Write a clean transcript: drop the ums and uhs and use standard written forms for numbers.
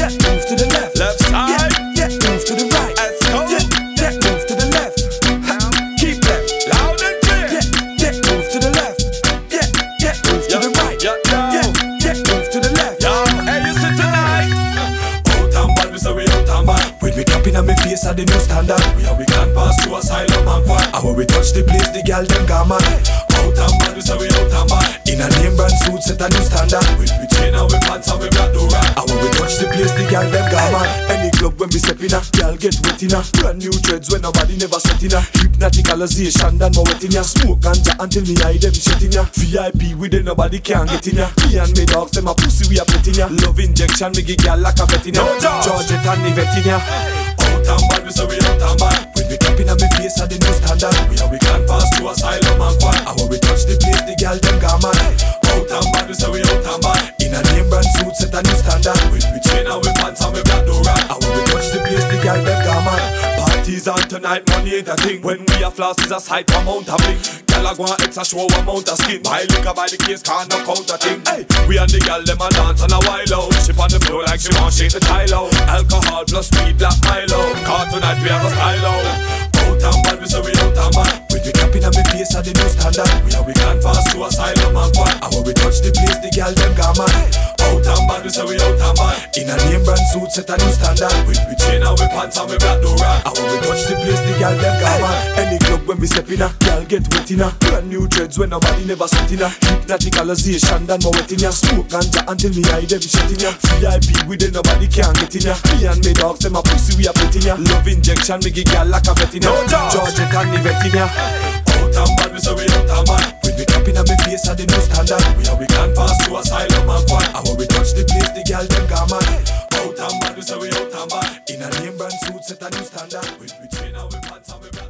move to the left. Left side. Yeah, move to the right. Let's go. Yeah, move to the left. Keep left. Loud and clear. Yeah, move to the left. Yeah, move to the right. Yeah, move to the left. Hey, you sit tonight. Out and bad, we say we out and bad. When we clapping on me face at the new standard. We can't pass through asylum and quad. And when we touch the place, the girl them gone mad. Out and bad, we say we out and bad. In a name brand suit, set a new standard. We chain and we pants and we black do rap. And when we touch the place, the girl them gone mad. Any club when we step in a, girl get wet in a. Brand new dreads when nobody never set in a. Hypnoticalization done more wet in ya. Smoke ganja until me eye them shit in ya. VIP with it, nobody can get in ya. Me and me dogs, them a pussy we a pet in ya. Love injection, me give girl like a vet in ya. Georgette and the vet in ya. Out and bad, we say we out and bad. When we clapping on me face at the new standard. We can't pass through asylum and quad. And when we touch the place, the girl them gone mad. Out and bad, we say we out and bad. In a name brand suit, set a new standard. We chain and we pants and we black do rap. And when we touch the place, the girl them gone mad. Parties on tonight, money ain't a thing. When we a floss is a sight amount of bling. Girl a go and extra show amount of skin. Buy liquor by the case, can't knock out a thing. Hey, we and the girl them a dance on a while out. She on the floor like she want shake the tile out. Alcohol plus weed, black Milo. Cause tonight we have a style out. Out and bad, we say we out and bad. When we clapping on me face at the new standard. We can't pass through asylum and quad. And when we touch the place, the girl them gone mad. Out and bad, we say we out and bad. In a name brand suit, set a new standard. We chain and we pants and we black do rap. And when we touch the place, the girl them gone mad. Any club when we step in a, girl get wet in a. Brand new dreads when nobody never sweat in a. Hypnoticalization done more wet in ya. Smoke ganja until me eye them shit in ya. VIP with it, nobody can get in ya. Me and me dogs, them a pussy we a pet in ya. Love injection, me give girl like a vet in ya. Georgette and the vet in ya. Out and bad, we say we out and bad. When we clapping on me face at the new standard. We can't pass through asylum and quad. And when we touch the place, the girl them gone mad. Out and bad, we say we out and bad. In a name brand suit, set a new standard. We chain and we pants and we black.